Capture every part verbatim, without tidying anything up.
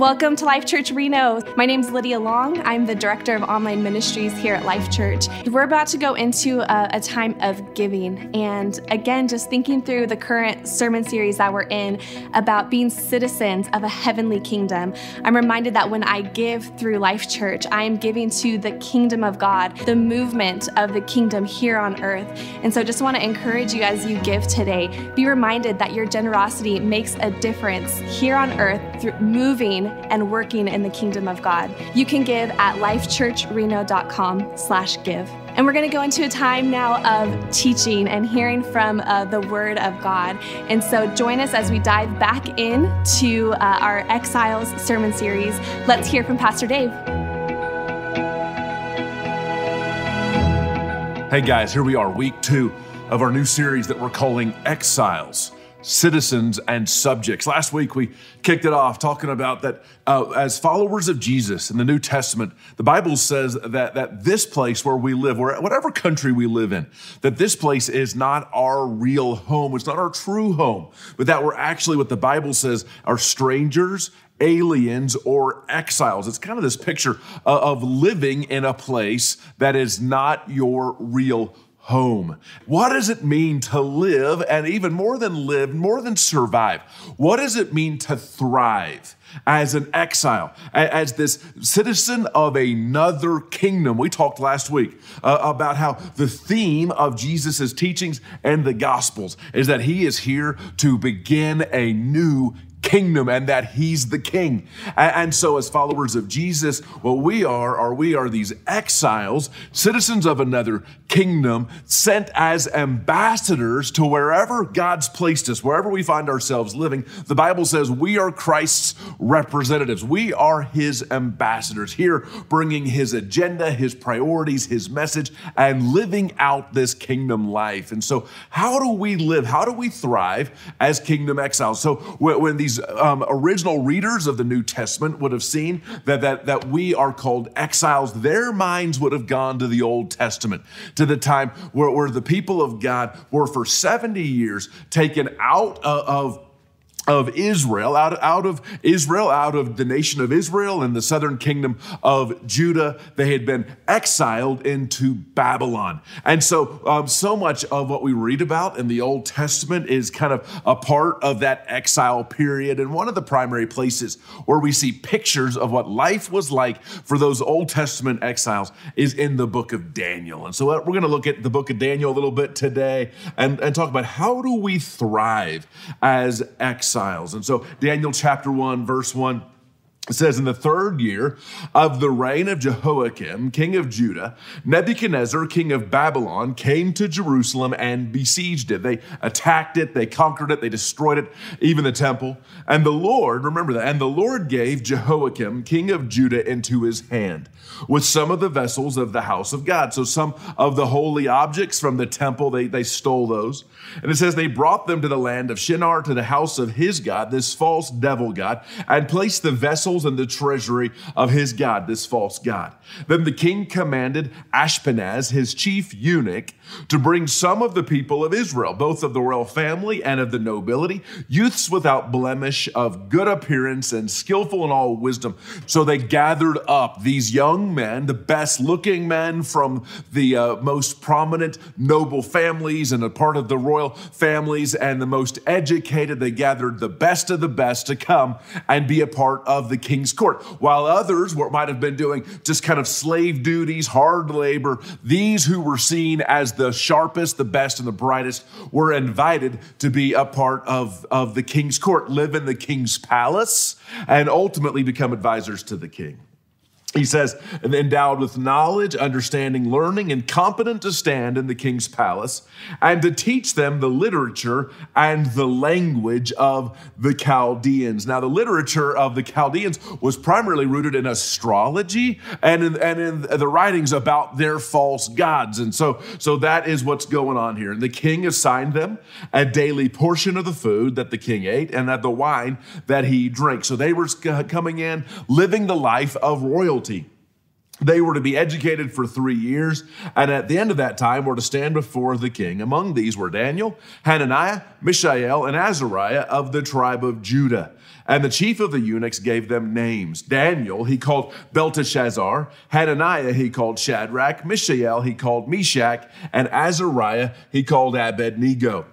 Welcome to Life Church Reno. My name's Lydia Long. I'm the Director of Online Ministries here at Life Church. We're about to go into a, a time of giving. And again, just thinking through the current sermon series that we're in about being citizens of a heavenly kingdom, I'm reminded that when I give through Life Church, I am giving to the kingdom of God, the movement of the kingdom here on earth. And so just want to encourage you as you give today, be reminded that your generosity makes a difference here on earth through moving and working in the kingdom of God. You can give at lifechurchreno.com slash give. And we're going to go into a time now of teaching and hearing from uh, the Word of God. And so join us as we dive back into uh, our Exiles sermon series. Let's hear from Pastor Dave. Hey guys, here we are, week two of our new series that we're calling Exiles, Citizens and Subjects. Last week, we kicked it off talking about that uh, as followers of Jesus in the New Testament, the Bible says that, that this place where we live, where, whatever country we live in, that this place is not our real home. It's not our true home, but that we're actually what the Bible says are strangers, aliens, or exiles. It's kind of this picture of living in a place that is not your real home. Home. What does it mean to live, and even more than live, more than survive? What does it mean to thrive as an exile, as this citizen of another kingdom? We talked last week uh, about how the theme of Jesus' teachings and the Gospels is that he is here to begin a new kingdom and that he's the king. And so as followers of Jesus, what we are, are we are these exiles, citizens of another kingdom, sent as ambassadors to wherever God's placed us, wherever we find ourselves living. The Bible says we are Christ's representatives. We are his ambassadors here, bringing his agenda, his priorities, his message, and living out this kingdom life. And so how do we live? How do we thrive as kingdom exiles? So when these Um, original readers of the New Testament would have seen that, that, that we are called exiles, their minds would have gone to the Old Testament, to the time where, where the people of God were for seventy years taken out of, of of Israel, out, out of Israel, out of the nation of Israel and the southern kingdom of Judah. They had been exiled into Babylon. And so, um, so much of what we read about in the Old Testament is kind of a part of that exile period. And one of the primary places where we see pictures of what life was like for those Old Testament exiles is in the book of Daniel. And so we're going to look at the book of Daniel a little bit today and, and talk about how do we thrive as exiles. And so Daniel chapter one, verse one, it says, in the third year of the reign of Jehoiakim, king of Judah, Nebuchadnezzar, king of Babylon, came to Jerusalem and besieged it. They attacked it, they conquered it, they destroyed it, even the temple. And the Lord, remember that, and the Lord gave Jehoiakim, king of Judah, into his hand with some of the vessels of the house of God. So some of the holy objects from the temple, they, they stole those. And it says they brought them to the land of Shinar, to the house of his God, this false devil god, and placed the vessels in the treasury of his God, this false god. Then the king commanded Ashpenaz, his chief eunuch, to bring some of the people of Israel, both of the royal family and of the nobility, youths without blemish, of good appearance and skillful in all wisdom. So they gathered up these young men, the best looking men from the uh, most prominent noble families and a part of the royal families, and the most educated. They gathered the best of the best to come and be a part of the king's court. While others what might have been doing just kind of slave duties, hard labor, these who were seen as the sharpest, the best, and the brightest were invited to be a part of, of the king's court, live in the king's palace, and ultimately become advisors to the king. He says, endowed with knowledge, understanding, learning, and competent to stand in the king's palace, and to teach them the literature and the language of the Chaldeans. Now, the literature of the Chaldeans was primarily rooted in astrology and in, and in the writings about their false gods. And so, so that is what's going on here. And the king assigned them a daily portion of the food that the king ate and of the wine that he drank. So they were coming in, living the life of royalty. They were to be educated for three years, and at the end of that time were to stand before the king. Among these were Daniel, Hananiah, Mishael, and Azariah of the tribe of Judah. And the chief of the eunuchs gave them names. Daniel he called Belteshazzar, Hananiah he called Shadrach, Mishael he called Meshach, and Azariah he called Abednego.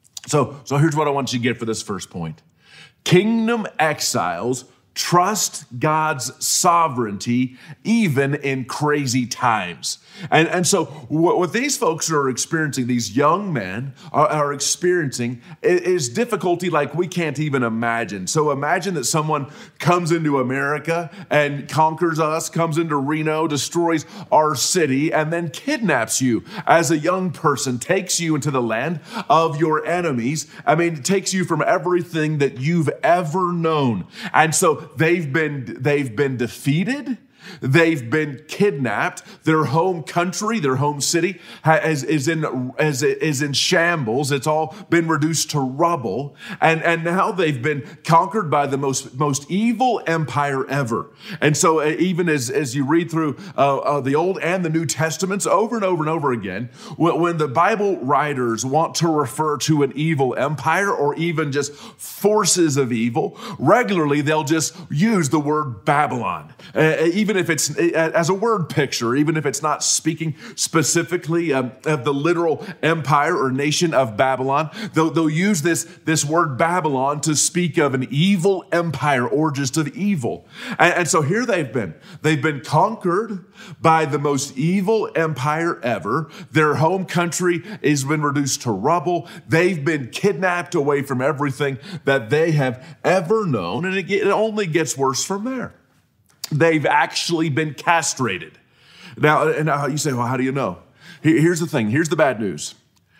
So, so here's what I want you to get for this first point. Kingdom exiles trust God's sovereignty even in crazy times. And, and so what, what these folks are experiencing, these young men are, are experiencing is difficulty like we can't even imagine. So imagine that someone comes into America and conquers us, comes into Reno, destroys our city, and then kidnaps you as a young person, takes you into the land of your enemies. I mean, it takes you from everything that you've ever known. And so they've been, they've been defeated. They've been kidnapped. Their home country, their home city is, is, in, is, is in shambles. It's all been reduced to rubble. And, and now they've been conquered by the most, most evil empire ever. And so even as, as you read through uh, uh, the Old and the New Testaments over and over and over again, when, when the Bible writers want to refer to an evil empire or even just forces of evil, regularly they'll just use the word Babylon. Uh, even if it's as a word picture, even if it's not speaking specifically um, of the literal empire or nation of Babylon, they'll, they'll use this, this word Babylon to speak of an evil empire or just of evil. And, and so here they've been. They've been conquered by the most evil empire ever. Their home country has been reduced to rubble. They've been kidnapped away from everything that they have ever known. And it, it only gets worse from there. They've actually been castrated. Now, and now you say, well, how do you know? Here's the thing. Here's the bad news.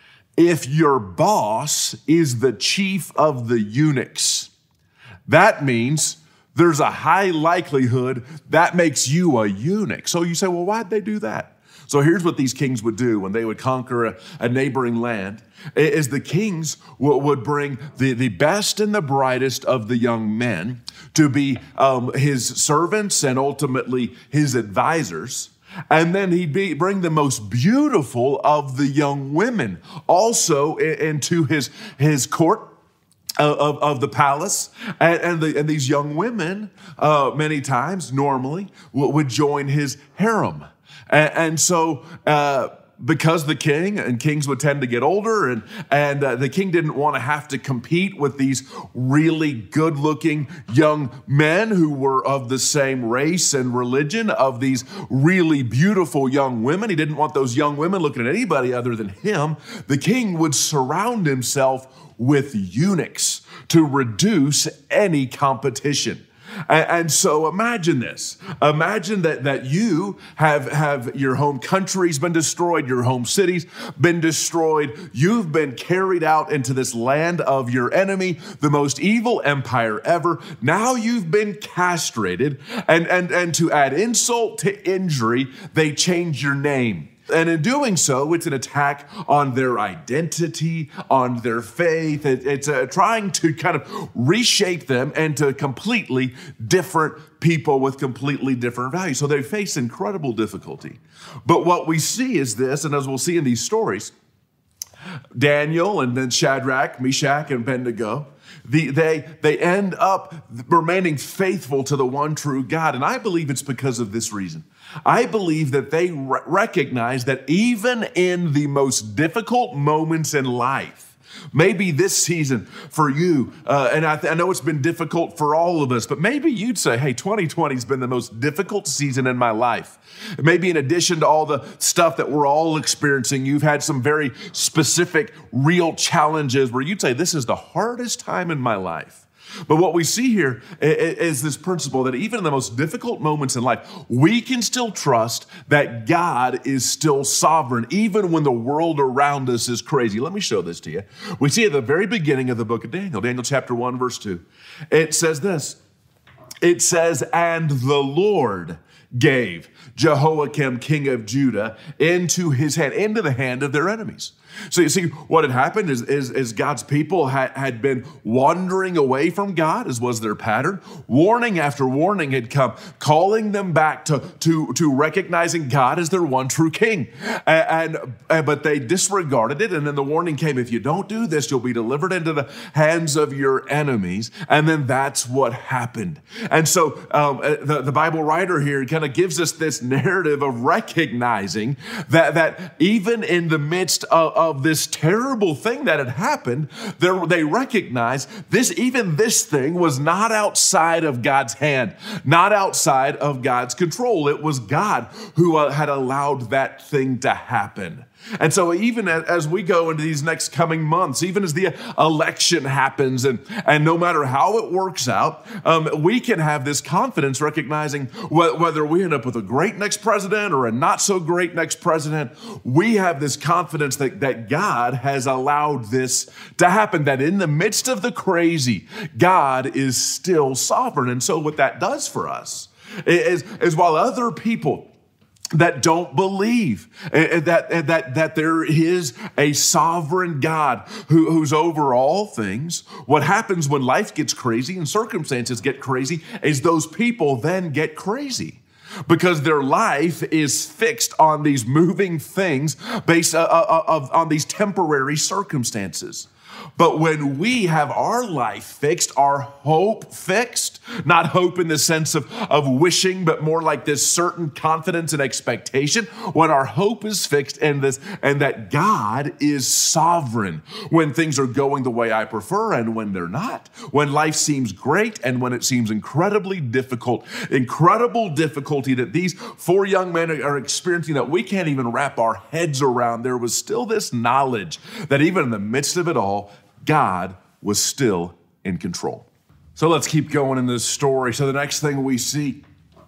If your boss is the chief of the eunuchs, that means there's a high likelihood that makes you a eunuch. So you say, well, why'd they do that? So here's what these kings would do when they would conquer a, a neighboring land, is the kings w- would bring the, the best and the brightest of the young men to be um, his servants and ultimately his advisors. And then he'd be, bring the most beautiful of the young women also into his, his court Of, of the palace, and, and, the, and these young women, uh, many times, normally, w- would join his harem. And, and so, uh, because the king and kings would tend to get older, and, and uh, the king didn't want to have to compete with these really good-looking young men who were of the same race and religion of these really beautiful young women. He didn't want those young women looking at anybody other than him. The king would surround himself with eunuchs to reduce any competition. And, and so imagine this. Imagine that, that you have, have your home country's been destroyed, your home city's been destroyed. You've been carried out into this land of your enemy, the most evil empire ever. Now you've been castrated, and, and, and to add insult to injury, they change your name. And in doing so, it's an attack on their identity, on their faith. It, it's uh, trying to kind of reshape them into completely different people with completely different values. So they face incredible difficulty. But what we see is this, and as we'll see in these stories, Daniel and then Shadrach, Meshach, and Abednego, The, they, they end up remaining faithful to the one true God. And I believe it's because of this reason. I believe that they re- recognize that even in the most difficult moments in life, maybe this season for you, uh, and I, th- I know it's been difficult for all of us, but maybe you'd say, hey, twenty twenty has been the most difficult season in my life. Maybe in addition to all the stuff that we're all experiencing, you've had some very specific, real challenges where you'd say, this is the hardest time in my life. But what we see here is this principle that even in the most difficult moments in life, we can still trust that God is still sovereign, even when the world around us is crazy. Let me show this to you. We see at the very beginning of the book of Daniel, Daniel chapter one, verse two, it says this. It says, and the Lord gave Jehoiakim, king of Judah, into his hand, into the hand of their enemies. So you see, what had happened is, is, is God's people had, had been wandering away from God, as was their pattern. Warning after warning had come, calling them back to, to, to recognizing God as their one true king. And, and but they disregarded it, and then the warning came, if you don't do this, you'll be delivered into the hands of your enemies. And then that's what happened. And so um, the, the Bible writer here kind of gives us this narrative of recognizing that, that even in the midst of, of this terrible thing that had happened, they recognized this, even this thing was not outside of God's hand, not outside of God's control. It was God who uh, had allowed that thing to happen. And so even as we go into these next coming months, even as the election happens, and, and no matter how it works out, um, we can have this confidence recognizing wh- whether we end up with a great next president or a not so great next president, we have this confidence that, that God has allowed this to happen, that in the midst of the crazy, God is still sovereign. And so what that does for us is, is while other people that don't believe that, that, that there is a sovereign God who, who's over all things, what happens when life gets crazy and circumstances get crazy is those people then get crazy, because their life is fixed on these moving things based uh, uh, uh, on these temporary circumstances. But when we have our life fixed, our hope fixed, not hope in the sense of, of wishing, but more like this certain confidence and expectation, when our hope is fixed and this, and that God is sovereign when things are going the way I prefer and when they're not, when life seems great and when it seems incredibly difficult, incredible difficulty that these four young men are experiencing that we can't even wrap our heads around, there was still this knowledge that even in the midst of it all, God was still in control. So let's keep going in this story. So the next thing we see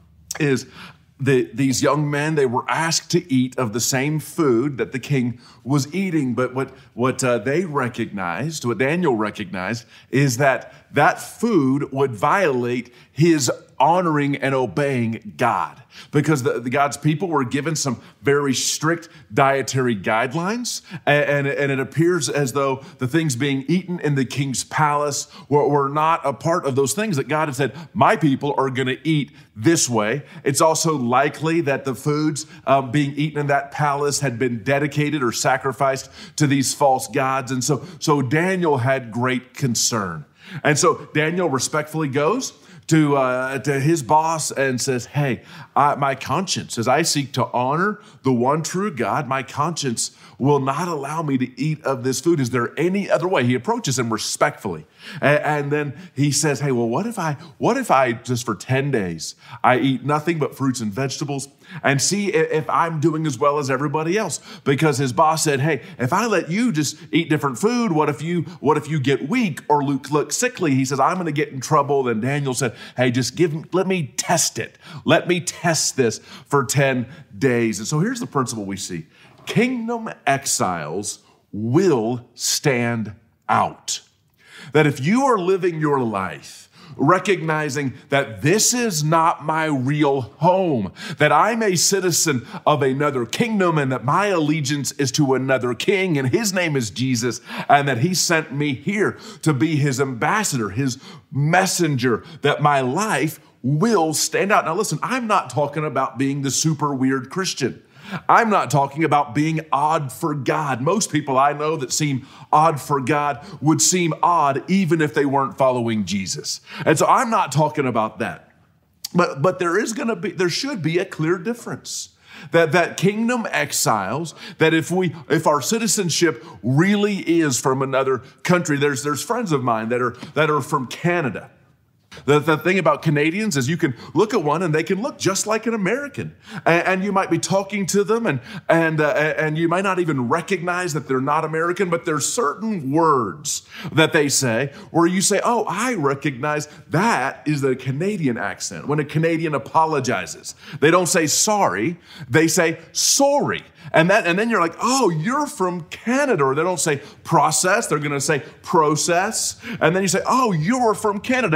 is the, these young men, they were asked to eat of the same food that the king was eating. But what, what uh, they recognized, what Daniel recognized, is that that food would violate his honoring and obeying God, because the, the God's people were given some very strict dietary guidelines, and, and, and it appears as though the things being eaten in the king's palace were, were not a part of those things that God had said, my people are going to eat this way. It's also likely that the foods um, being eaten in that palace had been dedicated or sacrificed to these false gods, and so, so Daniel had great concern. And so Daniel respectfully goes to uh, to his boss and says, hey, I, my conscience, as I seek to honor the one true God, my conscience will not allow me to eat of this food. Is there any other way? He approaches him respectfully. And, and then he says, hey, well, what if I, what if I just for ten days, I eat nothing but fruits and vegetables and see if I'm doing as well as everybody else? Because his boss said, hey, if I let you just eat different food, what if you, what if you get weak or look, look sickly? He says, I'm going to get in trouble. Then Daniel said, hey, just give me, let me test it. Let me test this for ten days. And so here's the principle we see. Kingdom exiles will stand out. That if you are living your life recognizing that this is not my real home, that I'm a citizen of another kingdom and that my allegiance is to another king and his name is Jesus, and that he sent me here to be his ambassador, his messenger, that my life will stand out. Now listen, I'm not talking about being the super weird Christian. I'm not talking about being odd for God. Most people I know that seem odd for God would seem odd even if they weren't following Jesus. And so I'm not talking about that. But, but there is going to be, there should be a clear difference. That, that kingdom exiles, that if we, if our citizenship really is from another country, there's, there's friends of mine that are, that are from Canada. The, the thing about Canadians is you can look at one and they can look just like an American. And, and you might be talking to them and, and, uh, and you might not even recognize that they're not American, but there's certain words that they say where you say, oh, I recognize that is the Canadian accent. When a Canadian apologizes, they don't say sorry, they say sorry. And that, and then you're like, oh, you're from Canada. Or they don't say process, they're going to say process. And then you say, oh, you're from Canada. They,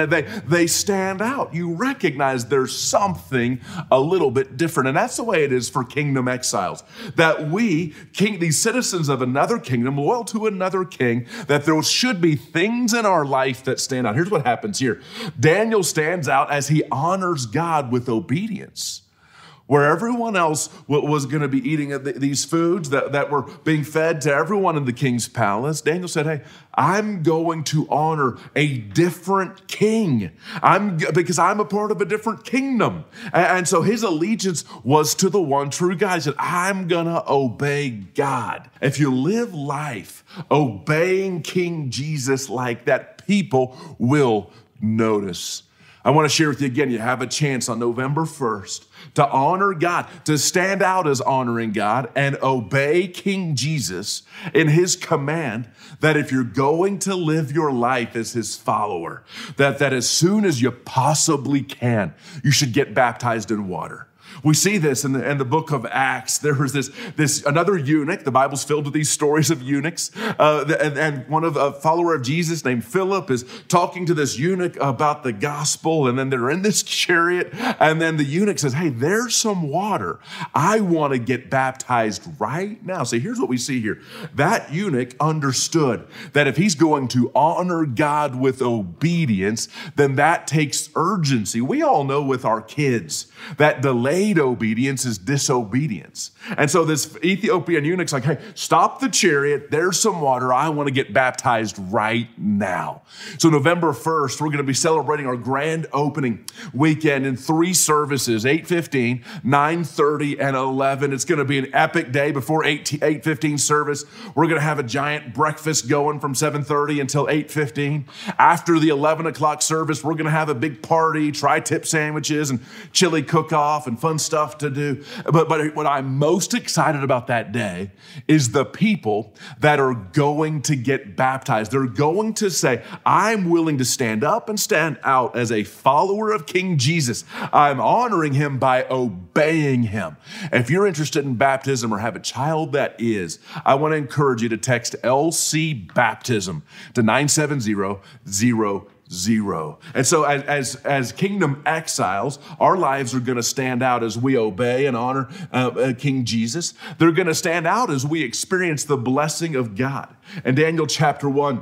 they stand out. You recognize there's something a little bit different. And that's the way it is for kingdom exiles, that we, king, these citizens of another kingdom, loyal to another king, that there should be things in our life that stand out. Here's what happens here. Daniel stands out as he honors God with obedience. Where everyone else was going to be eating these foods that, that were being fed to everyone in the king's palace, Daniel said, hey, I'm going to honor a different king. I'm because I'm a part of a different kingdom. And, and so his allegiance was to the one true God. He said, I'm going to obey God. If you live life obeying King Jesus like that, people will notice. I want to share with you again, you have a chance on November first to honor God, to stand out as honoring God and obey King Jesus in his command that if you're going to live your life as his follower, that, that as soon as you possibly can, you should get baptized in water. We see this in the, in the book of Acts. There was this, this another eunuch. The Bible's filled with these stories of eunuchs. Uh, and, and one of a follower of Jesus named Philip is talking to this eunuch about the gospel. And then they're in this chariot. And then the eunuch says, hey, there's some water. I want to get baptized right now. So here's what we see here. That eunuch understood that if he's going to honor God with obedience, then that takes urgency. We all know with our kids that delayed obedience is disobedience. And so this Ethiopian eunuch's like, hey, stop the chariot. There's some water. I want to get baptized right now. So November first, we're going to be celebrating our grand opening weekend in three services, eight fifteen, nine thirty, and eleven. It's going to be an epic day before eight fifteen service. We're going to have a giant breakfast going from seven thirty until eight fifteen. After the eleven o'clock service, we're going to have a big party, tri-tip sandwiches and chili cook-off and fun stuff to do. But, but what I'm most excited about that day is the people that are going to get baptized. They're going to say, I'm willing to stand up and stand out as a follower of King Jesus. I'm honoring him by obeying him. If you're interested in baptism or have a child that is, I want to encourage you to text L C Baptism to nine seven zero zero zero. And so as, as, as kingdom exiles, our lives are going to stand out as we obey and honor uh, uh, King Jesus. They're going to stand out as we experience the blessing of God. In Daniel chapter one,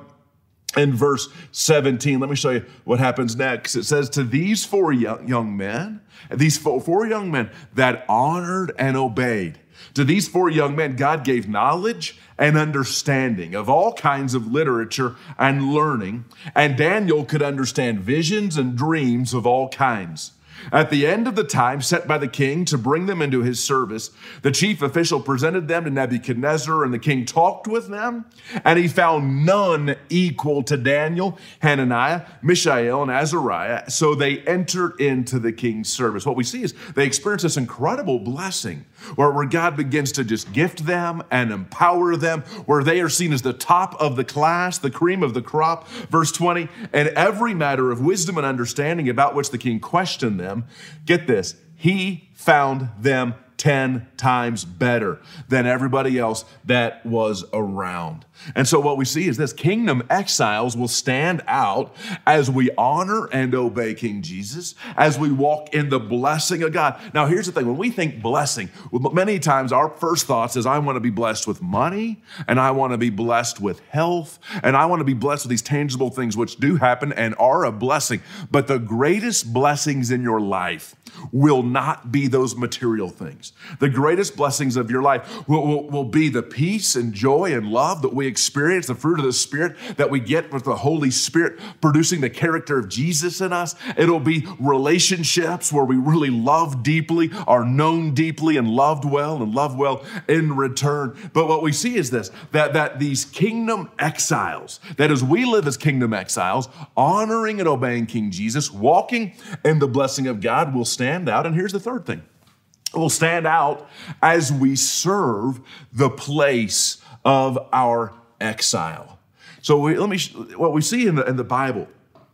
in verse seventeen, let me show you what happens next. It says, to these four young, young men, these four, four young men that honored and obeyed, to these four young men, God gave knowledge and understanding of all kinds of literature and learning, and Daniel could understand visions and dreams of all kinds. At the end of the time set by the king to bring them into his service, the chief official presented them to Nebuchadnezzar, and the king talked with them, and he found none equal to Daniel, Hananiah, Mishael, and Azariah. So they entered into the king's service. What we see is they experience this incredible blessing where, where God begins to just gift them and empower them, where they are seen as the top of the class, the cream of the crop. Verse twenty, and every matter of wisdom and understanding about which the king questioned them, get this, he found them ten times better than everybody else that was around. And so what we see is this: kingdom exiles will stand out as we honor and obey King Jesus, as we walk in the blessing of God. Now, here's the thing. When we think blessing, many times our first thoughts is, I want to be blessed with money, and I want to be blessed with health, and I want to be blessed with these tangible things, which do happen and are a blessing. But the greatest blessings in your life will not be those material things. The greatest blessings of your life will, will, will be the peace and joy and love that we experience, the fruit of the Spirit that we get with the Holy Spirit producing the character of Jesus in us. It'll be relationships where we really love deeply, are known deeply, and loved well, and loved well in return. But what we see is this, that, that these kingdom exiles, that as we live as kingdom exiles, honoring and obeying King Jesus, walking in the blessing of God, will stand out. And here's the third thing. Will stand out as we serve the place of our exile. So we, let me. What we see in the in the Bible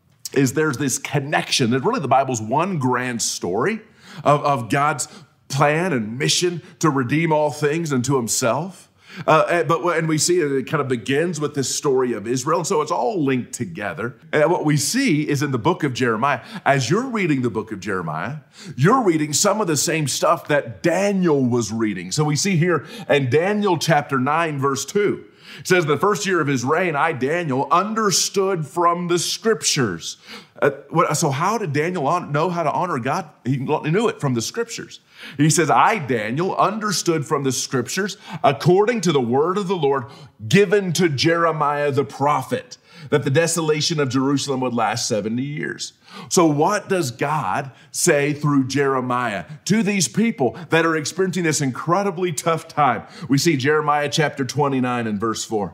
is there's this connection. That really the Bible's one grand story of, of God's plan and mission to redeem all things unto himself. Uh, but and we see it, it kind of begins with this story of Israel. And so it's all linked together. And what we see is in the book of Jeremiah, as you're reading the book of Jeremiah, you're reading some of the same stuff that Daniel was reading. So we see here in Daniel chapter nine, verse two, it says, the first year of his reign, I, Daniel, understood from the scriptures. Uh, what, so how did Daniel on, know how to honor God? He knew it from the scriptures. He says, I, Daniel, understood from the scriptures, according to the word of the Lord given to Jeremiah the prophet, that the desolation of Jerusalem would last seventy years. So what does God say through Jeremiah to these people that are experiencing this incredibly tough time? We see Jeremiah chapter twenty-nine and verse four.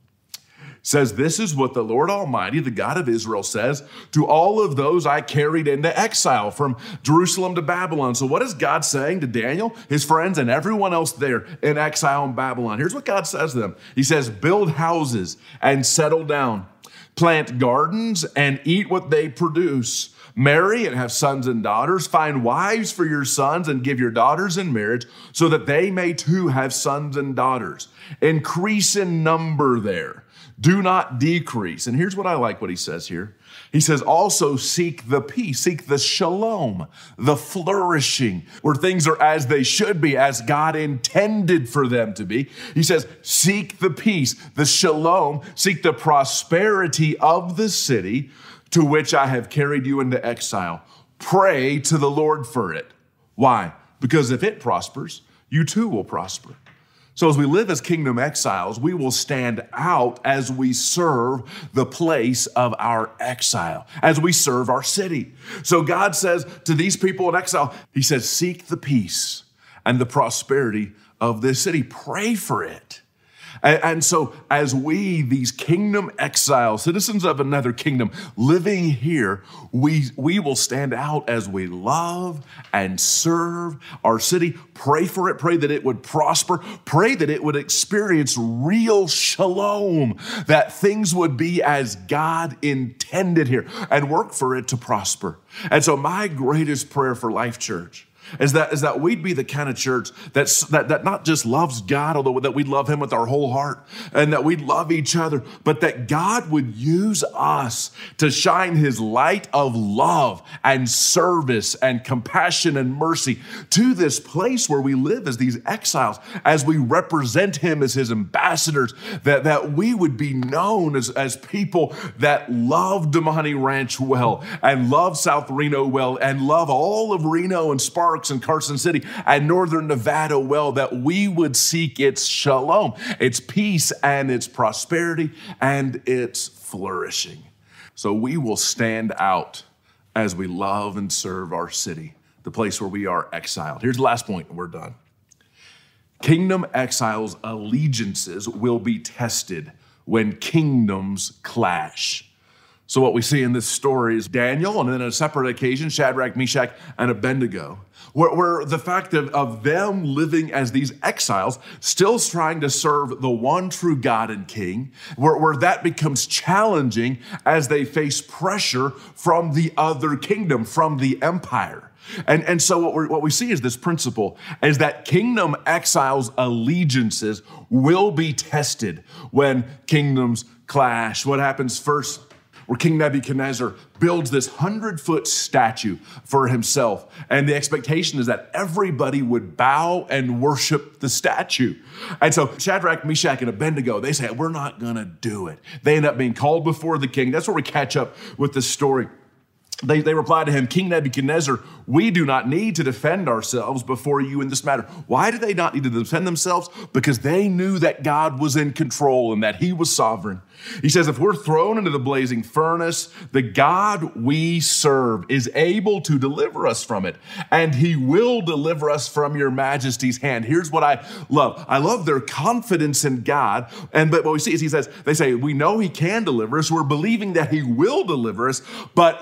Says, this is what the Lord Almighty, the God of Israel, says to all of those I carried into exile from Jerusalem to Babylon. So what is God saying to Daniel, his friends, and everyone else there in exile in Babylon? Here's what God says to them. He says, build houses and settle down, plant gardens and eat what they produce, marry and have sons and daughters, find wives for your sons and give your daughters in marriage so that they may too have sons and daughters. Increase in number there. Do not decrease. And here's what I like what he says here. He says, also seek the peace, seek the shalom, the flourishing, where things are as they should be, as God intended for them to be. He says, seek the peace, the shalom, seek the prosperity of the city to which I have carried you into exile. Pray to the Lord for it. Why? Because if it prospers, you too will prosper. So as we live as kingdom exiles, we will stand out as we serve the place of our exile, as we serve our city. So God says to these people in exile, he says, seek the peace and the prosperity of this city. Pray for it. And so as we, these kingdom exiles, citizens of another kingdom, living here, we, we will stand out as we love and serve our city. Pray for it. Pray that it would prosper. Pray that it would experience real shalom, that things would be as God intended here, and work for it to prosper. And so my greatest prayer for Life Church Is that, is that we'd be the kind of church that's, that, that not just loves God, although that we'd love him with our whole heart, and that we'd love each other, but that God would use us to shine his light of love and service and compassion and mercy to this place where we live as these exiles, as we represent him as his ambassadors, that, that we would be known as, as people that love Damani Ranch well, and love South Reno well, and love all of Reno and Sparks and Carson City and Northern Nevada well, that we would seek its shalom, its peace and its prosperity and its flourishing. So we will stand out as we love and serve our city, the place where we are exiled. Here's the last point, and we're done. Kingdom exiles' allegiances will be tested when kingdoms clash. So what we see in this story is Daniel, and then on a separate occasion, Shadrach, Meshach, and Abednego, where, where the fact of, of them living as these exiles, still trying to serve the one true God and King, where, where that becomes challenging as they face pressure from the other kingdom, from the empire. And, and so what, we're, what we see is this principle is that kingdom exiles' allegiances will be tested when kingdoms clash. What happens first? Where King Nebuchadnezzar builds this hundred-foot statue for himself. And the expectation is that everybody would bow and worship the statue. And so Shadrach, Meshach, and Abednego, they say, we're not going to do it. They end up being called before the king. That's where we catch up with this story. They, they reply to him, King Nebuchadnezzar, we do not need to defend ourselves before you in this matter. Why do they not need to defend themselves? Because they knew that God was in control and that he was sovereign. He says, if we're thrown into the blazing furnace, the God we serve is able to deliver us from it, and he will deliver us from your majesty's hand. Here's what I love. I love their confidence in God. And but what we see is he says, they say, we know he can deliver us. We're believing that he will deliver us. But if he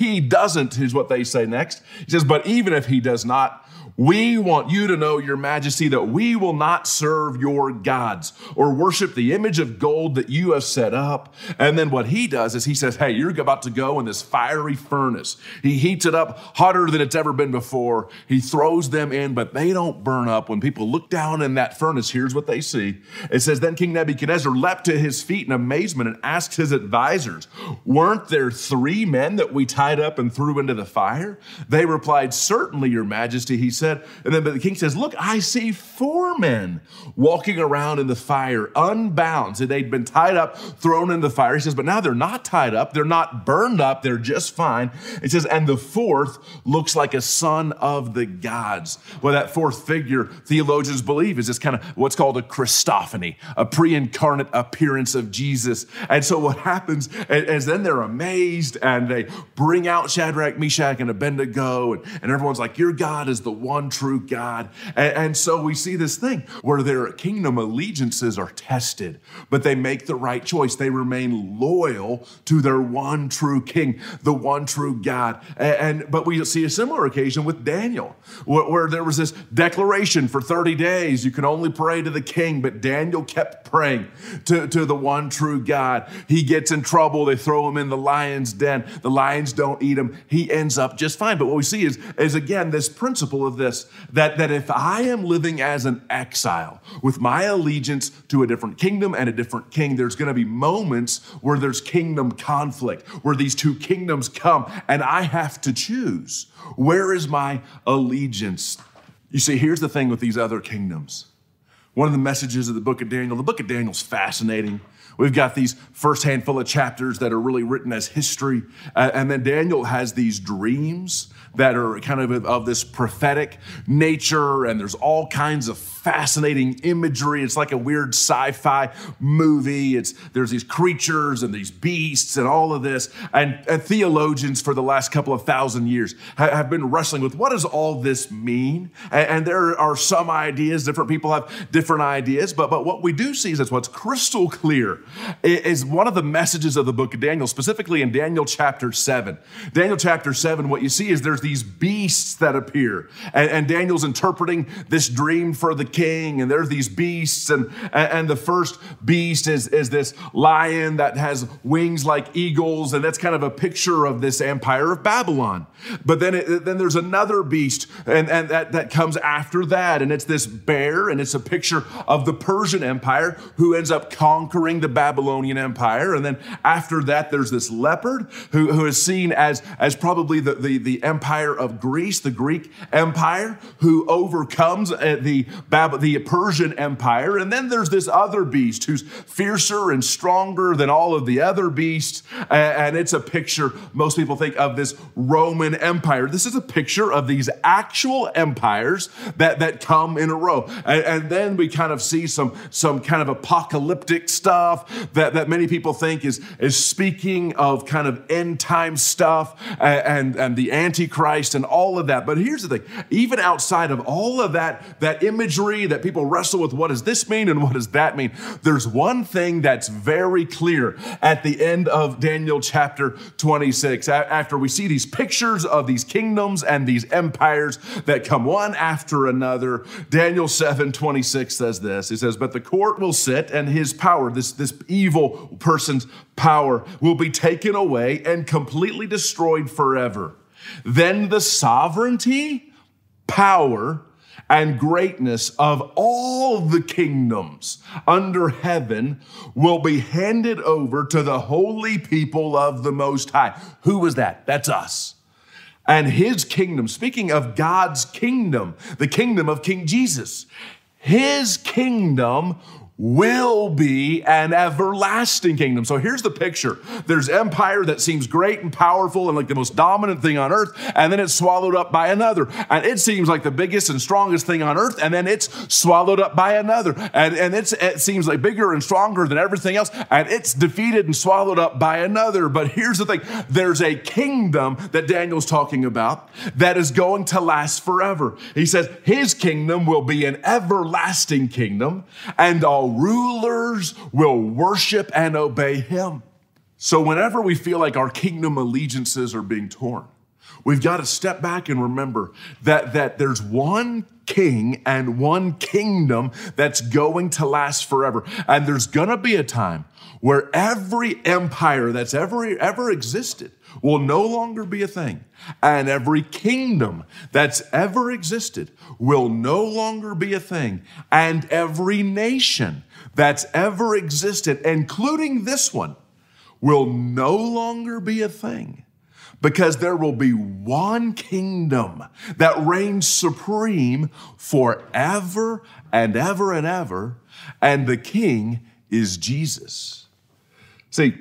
he doesn't, is what they say next. He says, but even if he does not, we want you to know, your majesty, that we will not serve your gods or worship the image of gold that you have set up. And then what he does is he says, hey, you're about to go in this fiery furnace. He heats it up hotter than it's ever been before. He throws them in, but they don't burn up. When people look down in that furnace, here's what they see. It says, then King Nebuchadnezzar leapt to his feet in amazement and asked his advisors, weren't there three men that we tied up and threw into the fire? They replied, certainly, your majesty, he said. And then but the king says, look, I see four men walking around in the fire, unbound. So they'd been tied up, thrown in the fire. He says, but now they're not tied up. They're not burned up. They're just fine. It says, and the fourth looks like a son of the gods. Well, that fourth figure, theologians believe, is this kind of what's called a Christophany, a pre-incarnate appearance of Jesus. And so what happens is then they're amazed and they bring out Shadrach, Meshach, and Abednego. And, and everyone's like, your God is the one true God. And, and so we see this thing where their kingdom allegiances are tested, but they make the right choice. They remain loyal to their one true king, the one true God. And, and but we see a similar occasion with Daniel, where, where there was this declaration for thirty days, you can only pray to the king, but Daniel kept praying to, to the one true God. He gets in trouble. They throw him in the lion's den. The lions don't eat him. He ends up just fine. But what we see is, is again, this principle of this, that, that if I am living as an exile with my allegiance to a different kingdom and a different king, there's going to be moments where there's kingdom conflict, where these two kingdoms come, and I have to choose. Where is my allegiance? You see, here's the thing with these other kingdoms. One of the messages of the book of Daniel, the book of Daniel's fascinating. We've got these first handful of chapters that are really written as history. Uh, and then Daniel has these dreams that are kind of of this prophetic nature, and there's all kinds of fascinating imagery. It's like a weird sci-fi movie. It's there's these creatures and these beasts and all of this. And, and theologians for the last couple of thousand years ha- have been wrestling with what does all this mean? And, and there are some ideas, different people have different ideas, but, but what we do see is that's what's crystal clear is one of the messages of the book of Daniel, specifically in Daniel chapter seven. Daniel chapter seven, what you see is there's these beasts that appear, and, and Daniel's interpreting this dream for the king, and there's these beasts, and, and the first beast is, is this lion that has wings like eagles, and that's kind of a picture of this empire of Babylon. But then it, then there's another beast, and, and that, that comes after that, and it's this bear, and it's a picture of the Persian Empire who ends up conquering the Babylonian Empire. And then after that, there's this leopard who, who is seen as, as probably the, the, the empire of Greece, the Greek Empire, who overcomes the, Bab- the Persian Empire. And then there's this other beast who's fiercer and stronger than all of the other beasts. And it's a picture, most people think of this Roman Empire. This is a picture of these actual empires that, that come in a row. And, and then we kind of see some, some kind of apocalyptic stuff that, that many people think is, is speaking of kind of end time stuff and, and, and the Antichrist and all of that. But here's the thing, even outside of all of that, that imagery that people wrestle with, what does this mean and what does that mean? There's one thing that's very clear at the end of Daniel chapter twenty-six, after we see these pictures of these kingdoms and these empires that come one after another. Daniel seven twenty-six says this. He says, but the court will sit and his power, this, this evil person's power, will be taken away and completely destroyed forever. Then the sovereignty, power, and greatness of all the kingdoms under heaven will be handed over to the holy people of the Most High. Who was that? That's us. And his kingdom, speaking of God's kingdom, the kingdom of King Jesus, his kingdom will be an everlasting kingdom. So here's the picture. There's empire that seems great and powerful and like the most dominant thing on earth, and then it's swallowed up by another. And it seems like the biggest and strongest thing on earth, and then it's swallowed up by another. And, and it's, it seems like bigger and stronger than everything else, and it's defeated and swallowed up by another. But here's the thing. There's a kingdom that Daniel's talking about that is going to last forever. He says his kingdom will be an everlasting kingdom, and all rulers will worship and obey him. So whenever we feel like our kingdom allegiances are being torn, we've got to step back and remember that, that there's one king and one kingdom that's going to last forever. And there's going to be a time where every empire that's ever, ever existed will no longer be a thing. And every kingdom that's ever existed will no longer be a thing. And every nation that's ever existed, including this one, will no longer be a thing, because there will be one kingdom that reigns supreme forever and ever and ever, and the king is Jesus. See,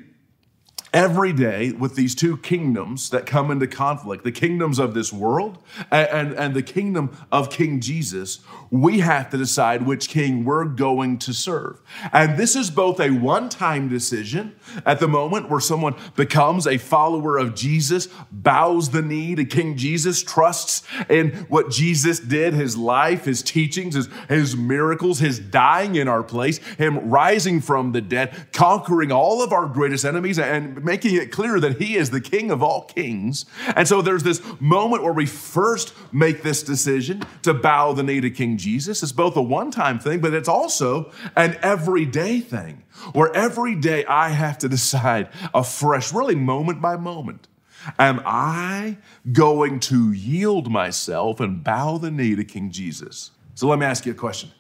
every day with these two kingdoms that come into conflict, the kingdoms of this world and, and, and the kingdom of King Jesus, we have to decide which king we're going to serve. And this is both a one-time decision at the moment where someone becomes a follower of Jesus, bows the knee to King Jesus, trusts in what Jesus did, his life, his teachings, his, his miracles, his dying in our place, him rising from the dead, conquering all of our greatest enemies and making it clear that he is the King of all kings. And so there's this moment where we first make this decision to bow the knee to King Jesus. It's both a one-time thing, but it's also an everyday thing, where every day I have to decide afresh, really moment by moment, am I going to yield myself and bow the knee to King Jesus? So let me ask you a question.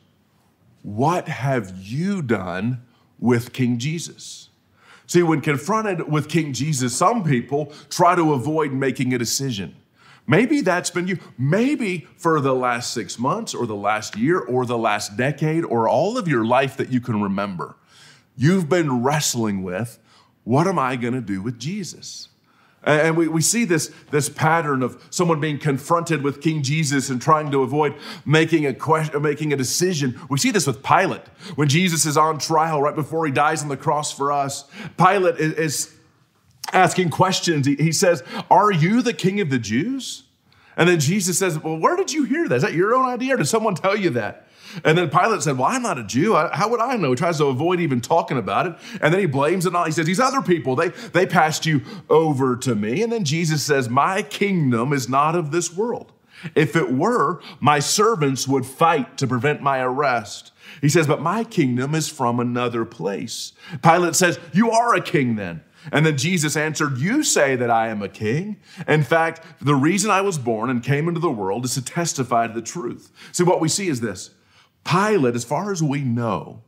What have you done with King Jesus? See, when confronted with King Jesus, some people try to avoid making a decision. Maybe that's been you. Maybe for the last six months or the last year or the last decade or all of your life that you can remember, you've been wrestling with, what am I going to do with Jesus? And we, we see this, this pattern of someone being confronted with King Jesus and trying to avoid making a question, making a decision. We see this with Pilate. When Jesus is on trial right before he dies on the cross for us, Pilate is, is asking questions. He, he says, "Are you the King of the Jews?" And then Jesus says, "Well, where did you hear that? Is that your own idea, or did someone tell you that?" And then Pilate said, "Well, I'm not a Jew. How would I know?" He tries to avoid even talking about it. And then he blames it on, he says, "These other people, they, they passed you over to me." And then Jesus says, "My kingdom is not of this world. If it were, my servants would fight to prevent my arrest." He says, "But my kingdom is from another place." Pilate says, "You are a king then." And then Jesus answered, "You say that I am a king. In fact, the reason I was born and came into the world is to testify to the truth." See, what we see is this. Pilate, as far as we know,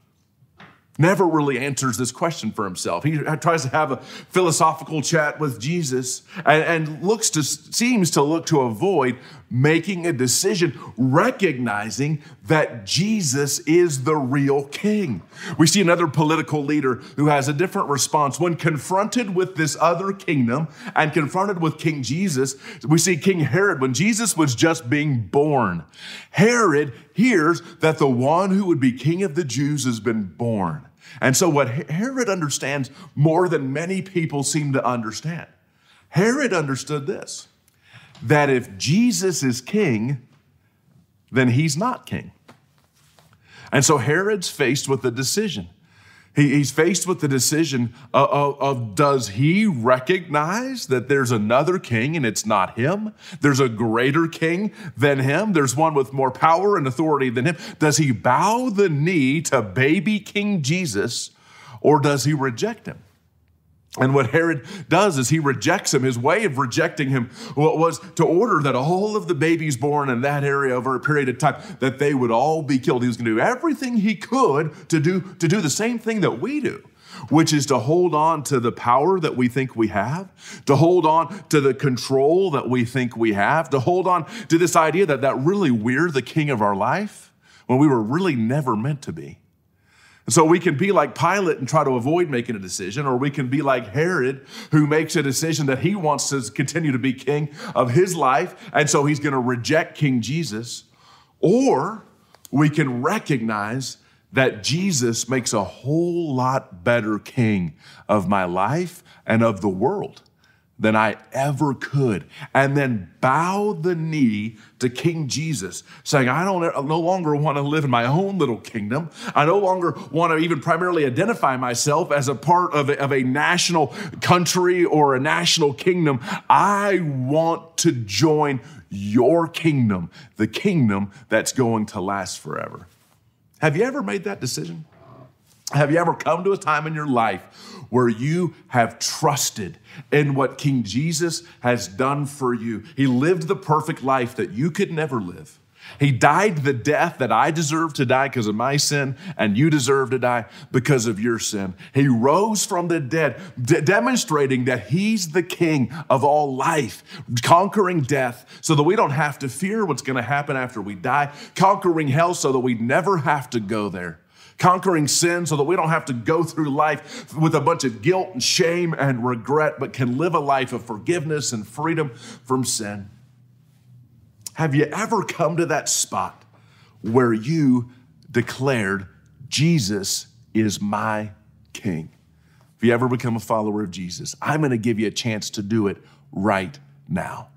never really answers this question for himself. He tries to have a philosophical chat with Jesus and, and looks to, seems to look to avoid making a decision, recognizing that Jesus is the real king. We see another political leader who has a different response. When confronted with this other kingdom and confronted with King Jesus, we see King Herod, when Jesus was just being born. Herod hears that the one who would be king of the Jews has been born. And so what Herod understands more than many people seem to understand, Herod understood this, that if Jesus is king, then he's not king. And so Herod's faced with a decision. He, he's faced with the decision of, of, of does he recognize that there's another king and it's not him? There's a greater king than him. There's one with more power and authority than him. Does he bow the knee to baby King Jesus, or does he reject him? And what Herod does is he rejects him. His way of rejecting him was to order that all of the babies born in that area over a period of time, that they would all be killed. He was going to do everything he could to do, to do the same thing that we do, which is to hold on to the power that we think we have, to hold on to the control that we think we have, to hold on to this idea that, that really we're the king of our life when we were really never meant to be. And so we can be like Pilate and try to avoid making a decision, or we can be like Herod, who makes a decision that he wants to continue to be king of his life, and so he's going to reject King Jesus. Or we can recognize that Jesus makes a whole lot better king of my life and of the world than I ever could, and then bow the knee to King Jesus, saying, I don't I no longer want to live in my own little kingdom. I no longer want to even primarily identify myself as a part of a, of a national country or a national kingdom. I want to join your kingdom, the kingdom that's going to last forever. Have you ever made that decision? Have you ever come to a time in your life where you have trusted in what King Jesus has done for you? He lived the perfect life that you could never live. He died the death that I deserve to die because of my sin, and you deserve to die because of your sin. He rose from the dead, de- demonstrating that he's the king of all life, conquering death so that we don't have to fear what's going to happen after we die, conquering hell so that we never have to go there, conquering sin so that we don't have to go through life with a bunch of guilt and shame and regret, but can live a life of forgiveness and freedom from sin. Have you ever come to that spot where you declared, Jesus is my king? If you ever become a follower of Jesus, I'm going to give you a chance to do it right now.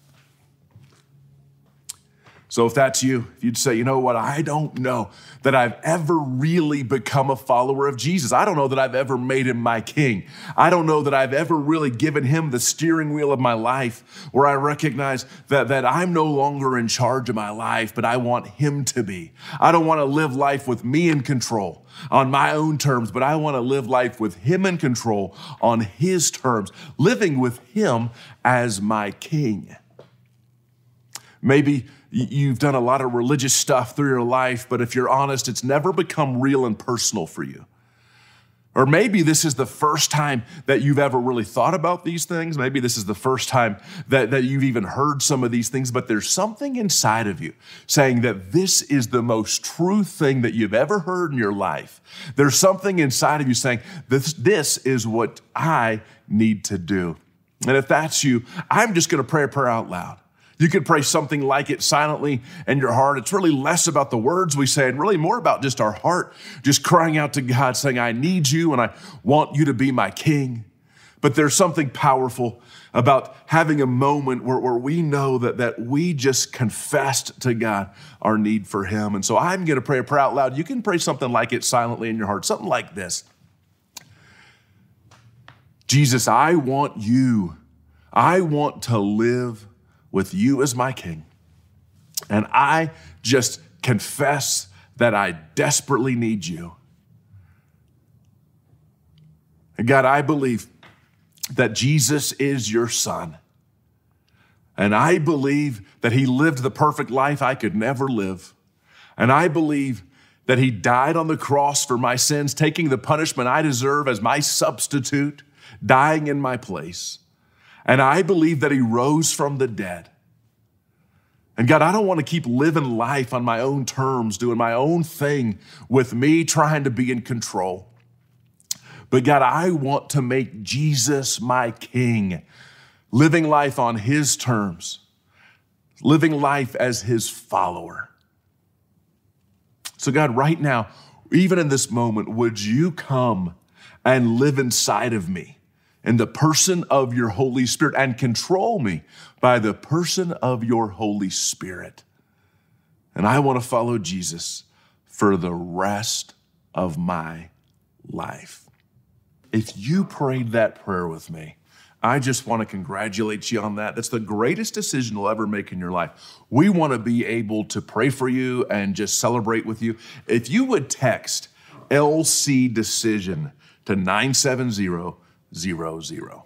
So if that's you, if you'd say, you know what, I don't know that I've ever really become a follower of Jesus. I don't know that I've ever made him my king. I don't know that I've ever really given him the steering wheel of my life, where I recognize that, that I'm no longer in charge of my life, but I want him to be. I don't want to live life with me in control on my own terms, but I want to live life with him in control on his terms, living with him as my king. Maybe you've done a lot of religious stuff through your life, but if you're honest, it's never become real and personal for you. Or maybe this is the first time that you've ever really thought about these things. Maybe this is the first time that, that you've even heard some of these things, but there's something inside of you saying that this is the most true thing that you've ever heard in your life. There's something inside of you saying, this, this is what I need to do. And if that's you, I'm just going to pray a prayer out loud. You could pray something like it silently in your heart. It's really less about the words we say and really more about just our heart, just crying out to God saying, I need you and I want you to be my king. But there's something powerful about having a moment where, where we know that, that we just confessed to God our need for him. And so I'm going to pray a prayer out loud. You can pray something like it silently in your heart, something like this. Jesus, I want you. I want to live with you as my king. And I just confess that I desperately need you. And God, I believe that Jesus is your son. And I believe that he lived the perfect life I could never live. And I believe that he died on the cross for my sins, taking the punishment I deserve as my substitute, dying in my place. And I believe that he rose from the dead. And God, I don't want to keep living life on my own terms, doing my own thing with me trying to be in control. But God, I want to make Jesus my king, living life on his terms, living life as his follower. So God, right now, even in this moment, would you come and live inside of me in the person of your Holy Spirit and control me by the person of your Holy Spirit. And I want to follow Jesus for the rest of my life. If you prayed that prayer with me, I just want to congratulate you on that. That's the greatest decision you'll ever make in your life. We want to be able to pray for you and just celebrate with you. If you would text L C decision to nine seven zero zero zero.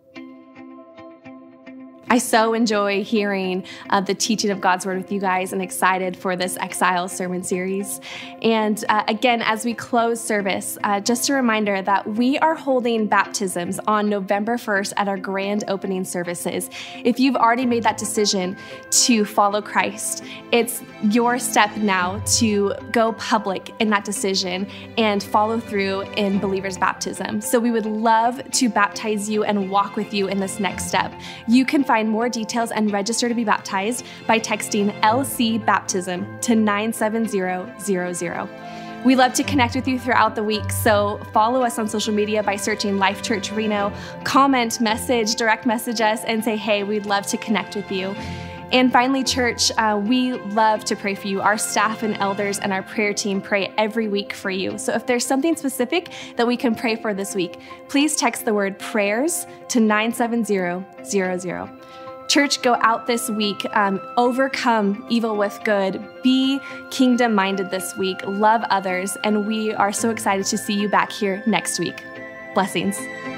I so enjoy hearing uh, the teaching of God's Word with you guys and excited for this Exile sermon series. And uh, again, as we close service, uh, just a reminder that we are holding baptisms on November first at our grand opening services. If you've already made that decision to follow Christ, it's your step now to go public in that decision and follow through in believer's baptism. So we would love to baptize you and walk with you in this next step. You can find more details and register to be baptized by texting L C Baptism to nine seven zero zero zero. We love to connect with you throughout the week, so follow us on social media by searching Life Church Reno. Comment, message, direct message us, and say, hey, we'd love to connect with you. And finally, church, uh, we love to pray for you. Our staff and elders and our prayer team pray every week for you. So if there's something specific that we can pray for this week, please text the word prayers to nine seven zero zero zero. Church, go out this week, um, overcome evil with good, be kingdom-minded this week, love others, and we are so excited to see you back here next week. Blessings.